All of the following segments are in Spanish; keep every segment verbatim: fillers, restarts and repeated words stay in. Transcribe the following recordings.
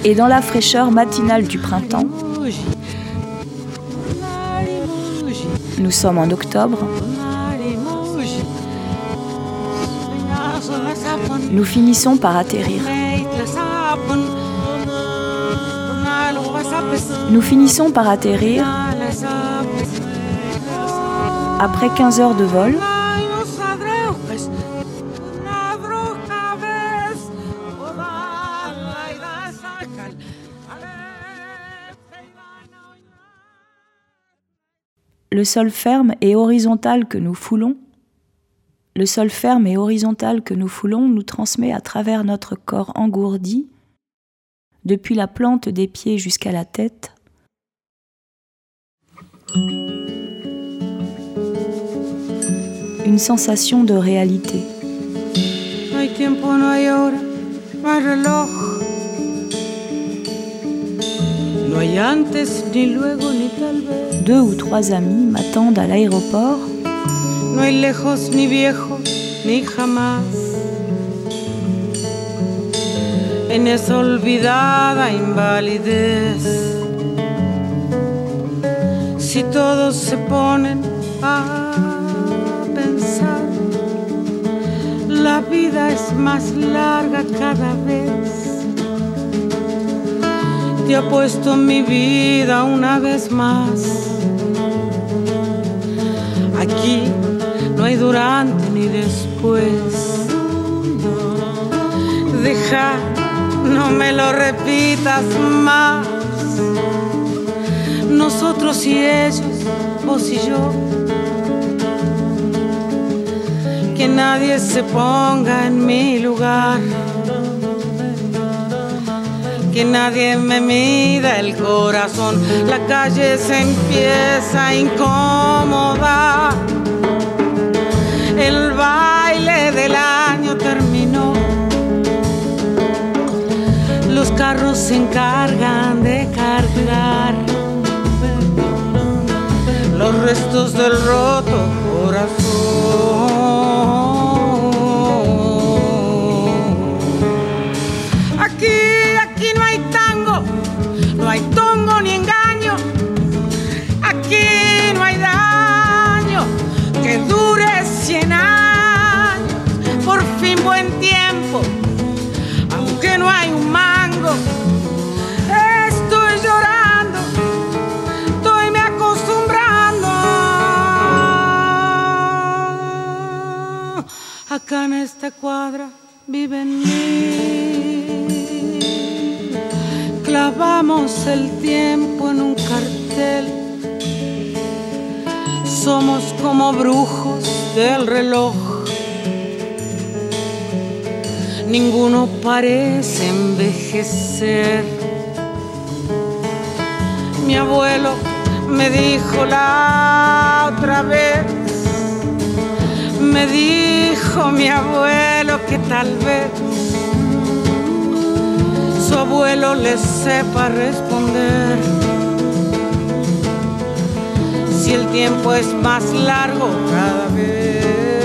Et dans la fraîcheur matinale du printemps, nous sommes en octobre, nous finissons par atterrir. Nous finissons par atterrir après quinze heures de vol. Le sol ferme et horizontal que nous foulons, le sol ferme et horizontal que nous foulons nous transmet à travers notre corps engourdi, depuis la plante des pieds jusqu'à la tête, une sensation de réalité. No hay tiempo, no hay hora, no hay reloj. No hay antes, ni luego, ni tal vez. Deux ou trois amis m'attendent à l'aéroport. No hay lejos, ni viejo, ni jamás. En esa olvidada invalidez, si todos se ponen a pensar, la vida es más larga cada vez. Te apuesto mi vida una vez más. Aquí no hay durante ni después. Deja, no me lo repitas más. Nosotros y ellos, vos y yo. Que nadie se ponga en mi lugar. Que nadie me mida el corazón. La calle se empieza a incomodar. El baile del año terminó. Los carros se encargan de cargar los restos del roto corazón. Aquí, aquí no hay tango, no hay tongo ni engaño. Aquí no hay daño que dure cien años. Por fin buen tiempo, aunque no hay un mango. Estoy llorando, estoy me acostumbrando. Acá en esta cuadra viven mil. Clavamos el tiempo en un cartel. Somos como brujos del reloj. Ninguno parece envejecer. Mi abuelo me dijo la otra vez, me dijo mi abuelo que tal vez su abuelo le sepa responder. Si el tiempo es más largo cada vez.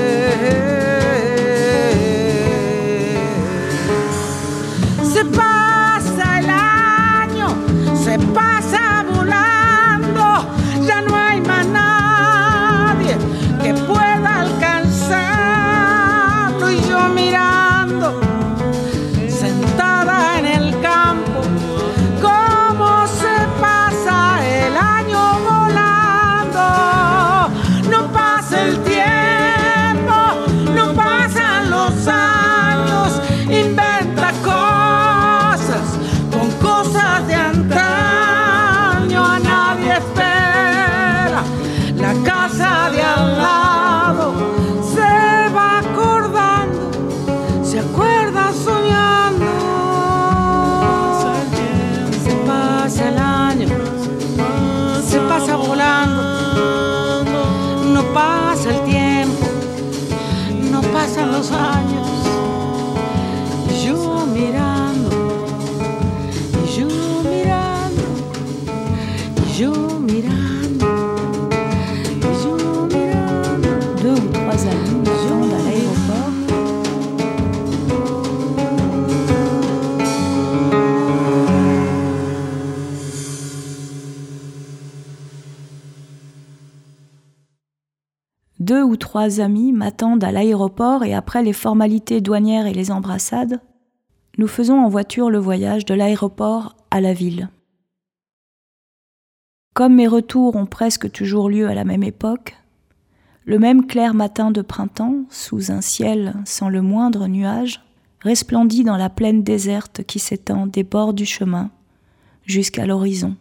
Se pasa el año, se pasa volando. Ya no hay más nadie que pueda alcanzarlo. Y yo mirando, sentada en el campo, cómo se pasa el año volando. No pasa el tiempo, no pasan los años. Inventa cosas con cosas de antaño. A nadie espera, la casa de al lado se va acordando, se acuerda soñando. Se pasa el año, se pasa volando. No pasa el tiempo, no pasan los años. Y yo mirando, y yo mirando, y yo mirando, y yo mirando. Deux ou trois amis m'attendent à l'aéroport. trois amis m'attendent à l'aéroport et après les formalités douanières et les embrassades, nous faisons en voiture le voyage de l'aéroport à la ville. Comme mes retours ont presque toujours lieu à la même époque, le même clair matin de printemps, sous un ciel sans le moindre nuage, resplendit dans la plaine déserte qui s'étend des bords du chemin jusqu'à l'horizon.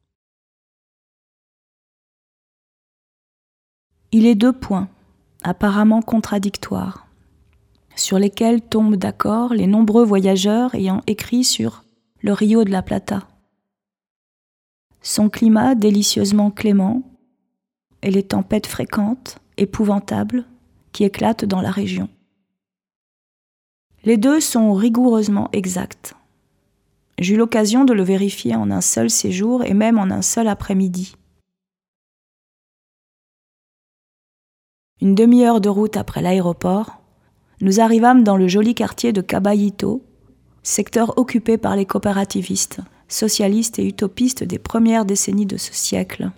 Il est deux points, apparemment contradictoires, sur lesquels tombent d'accord les nombreux voyageurs ayant écrit sur le Rio de la Plata. Son climat délicieusement clément et les tempêtes fréquentes, épouvantables, qui éclatent dans la région. Les deux sont rigoureusement exacts. J'eus l'occasion de le vérifier en un seul séjour et même en un seul après-midi. Une demi-heure de route après l'aéroport, nous arrivâmes dans le joli quartier de Caballito, secteur occupé par les coopérativistes, socialistes et utopistes des premières décennies de ce siècle.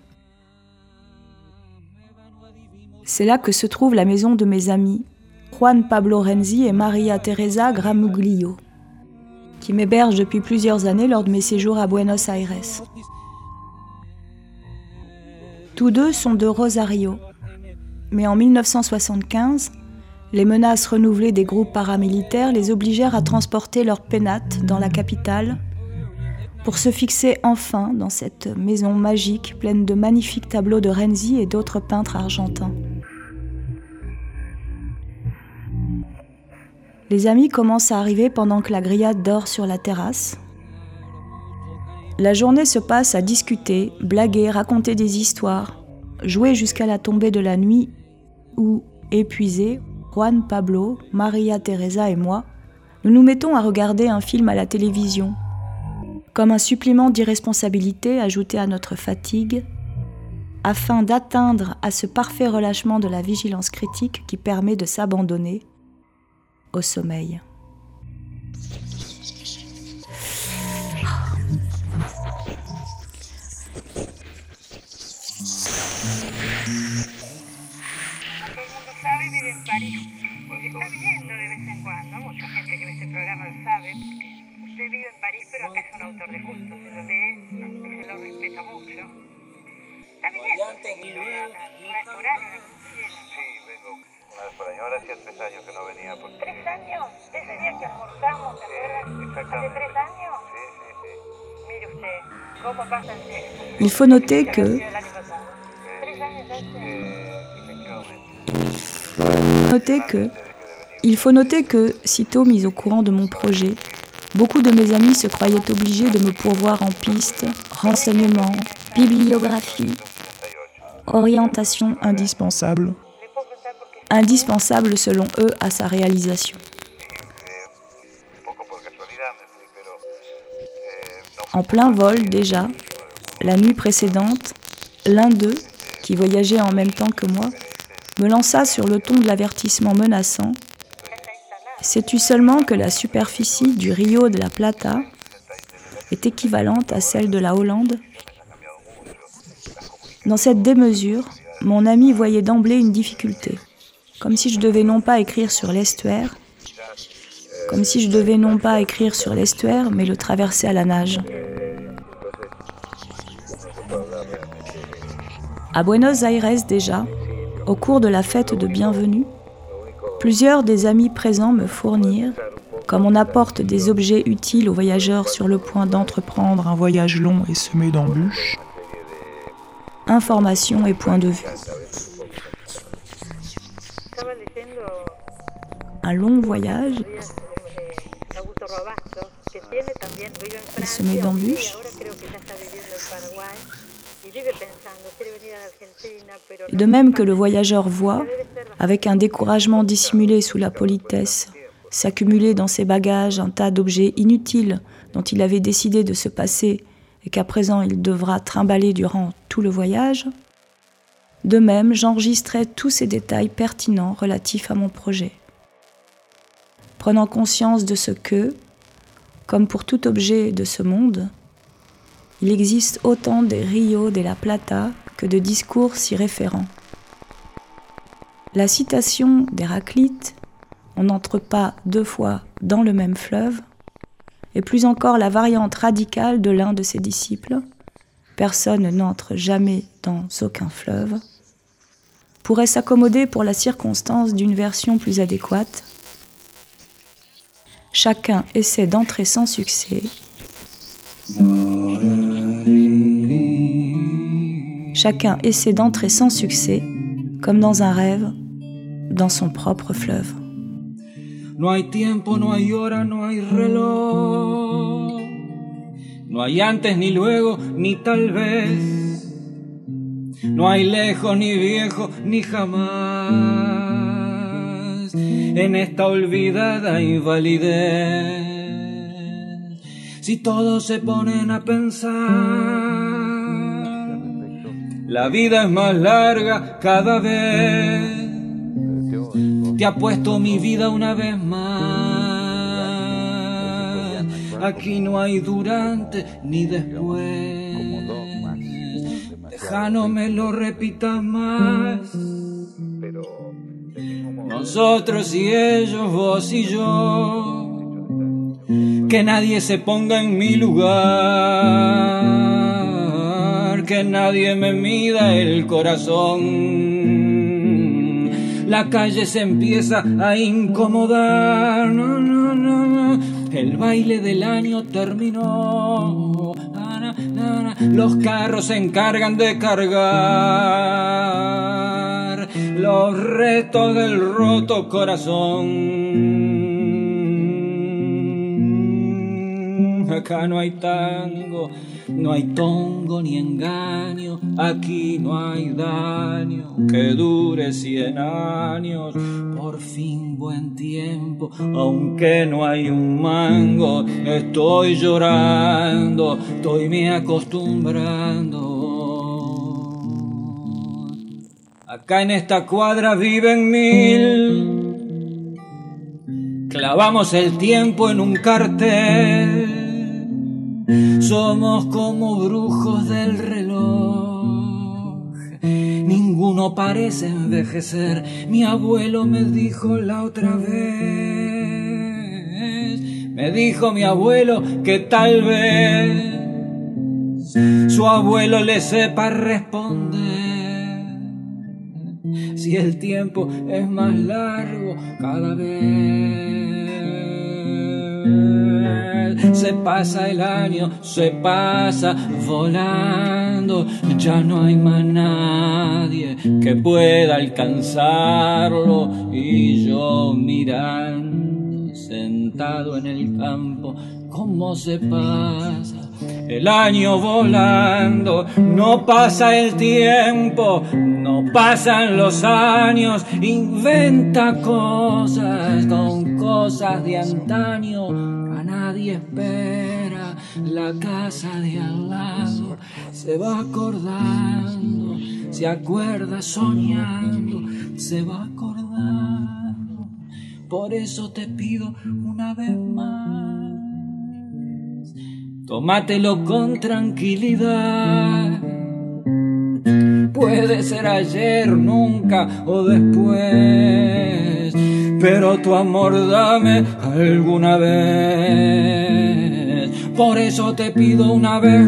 C'est là que se trouve la maison de mes amis, Juan Pablo Renzi et Maria Teresa Gramuglio, qui m'hébergent depuis plusieurs années lors de mes séjours à Buenos Aires. Tous deux sont de Rosario, mais en mille neuf cent soixante-quinze, les menaces renouvelées des groupes paramilitaires les obligèrent à transporter leurs pénates dans la capitale pour se fixer enfin dans cette maison magique pleine de magnifiques tableaux de Renzi et d'autres peintres argentins. Les amis commencent à arriver pendant que la grillade dort sur la terrasse. La journée se passe à discuter, blaguer, raconter des histoires, jouer jusqu'à la tombée de la nuit où, épuisés, Juan Pablo, Maria Teresa et moi, nous nous mettons à regarder un film à la télévision, comme un supplément d'irresponsabilité ajouté à notre fatigue, afin d'atteindre à ce parfait relâchement de la vigilance critique qui permet de s'abandonner au sommeil. Ahora hacía tres años que no venía. Porque... ¿Tres años? Ese día que almorzamos, ¿te acuerdas? ¿Hace tres años? Sí, sí, sí. Mire usted, ¿cómo pasa el tiempo? Il faut noter que... Noter que... Il faut noter que, sitôt mis au courant de mon projet, beaucoup de mes amis se croyaient obligés de me pourvoir en pistes, renseignements, bibliographie, orientation indispensable. Indispensable selon eux à sa réalisation. En plein vol déjà, la nuit précédente, l'un d'eux, qui voyageait en même temps que moi, me lança sur le ton de l'avertissement menaçant. Sais-tu seulement que la superficie du Rio de la Plata est équivalente à celle de la Hollande ? Dans cette démesure, mon ami voyait d'emblée une difficulté. Comme si je devais non pas écrire sur l'estuaire, comme si je devais non pas écrire sur l'estuaire, mais le traverser à la nage. À Buenos Aires déjà, au cours de la fête de bienvenue, plusieurs des amis présents me fournirent, comme on apporte des objets utiles aux voyageurs sur le point d'entreprendre un voyage long et semé d'embûches, informations et points de vue. Un long voyage, et semé d'embûches. De même que le voyageur voit, avec un découragement dissimulé sous la politesse, s'accumuler dans ses bagages un tas d'objets inutiles dont il avait décidé de se passer et qu'à présent il devra trimballer durant tout le voyage, de même j'enregistrais tous ces détails pertinents relatifs à mon projet. Prenant conscience de ce que, comme pour tout objet de ce monde, il existe autant des Rio de la Plata que de discours s'y référant. La citation d'Héraclite, on n'entre pas deux fois dans le même fleuve, et plus encore la variante radicale de l'un de ses disciples, personne n'entre jamais dans aucun fleuve, pourrait s'accommoder pour la circonstance d'une version plus adéquate. Chacun essaie d'entrer sans succès. Chacun essaie d'entrer sans succès, comme dans un rêve, dans son propre fleuve. No hay tiempo, no hay hora, no hay reloj. No hay antes ni luego, ni tal vez. No hay lejos, ni viejo, ni jamás. En esta olvidada invalidez. Si todos se ponen a pensar, la vida es más larga cada vez. Te apuesto mi vida una vez más. Aquí no hay durante ni después. Deja no me lo repitas más. Nosotros y ellos, vos y yo. Que nadie se ponga en mi lugar. Que nadie me mida el corazón. La calle se empieza a incomodar. No, no, no, no. El baile del año terminó. Na, na, na. Los carros se encargan de cargar los restos del roto corazón. Acá no hay tango, no hay tongo ni engaño. Aquí no hay daño que dure cien años. Por fin buen tiempo, aunque no hay un mango. Estoy llorando, estoy me acostumbrando. Acá en esta cuadra viven mil. Clavamos el tiempo en un cartel. Somos como brujos del reloj. Ninguno parece envejecer. Mi abuelo me dijo la otra vez. Me dijo mi abuelo que tal vez su abuelo le sepa responder. Si el tiempo es más largo cada vez. Se pasa el año, se pasa volando. Ya no hay más nadie que pueda alcanzarlo. Y yo mirando, sentado en el campo, cómo se pasa el año volando. No pasa el tiempo, no pasan los años. Inventa cosas con cosas de antaño. Nadie espera, la casa de al lado se va acordando, se acuerda soñando, se va acordando. Por eso te pido una vez más, tómatelo con tranquilidad. Puede ser ayer, nunca o después, pero tu amor dame alguna vez. Por eso te pido una vez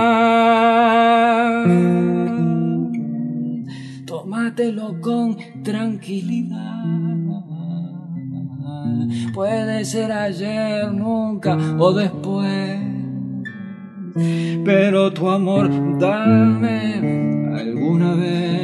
más, tómatelo con tranquilidad. Puede ser ayer, nunca o después, pero tu amor dame alguna vez.